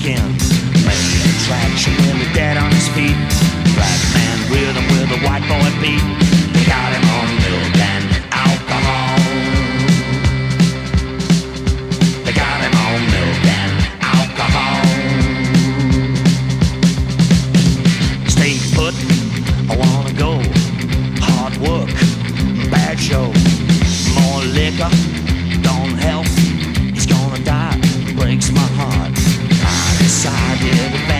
skin. Male attraction, nearly dead on his feet. Black man rhythm with a white boy beat. They got him on milk and alcohol. They got him on milk and alcohol. Stay put, I wanna go. Hard work, bad show. More liquor, don't help. He's gonna die, breaks my heart. I decided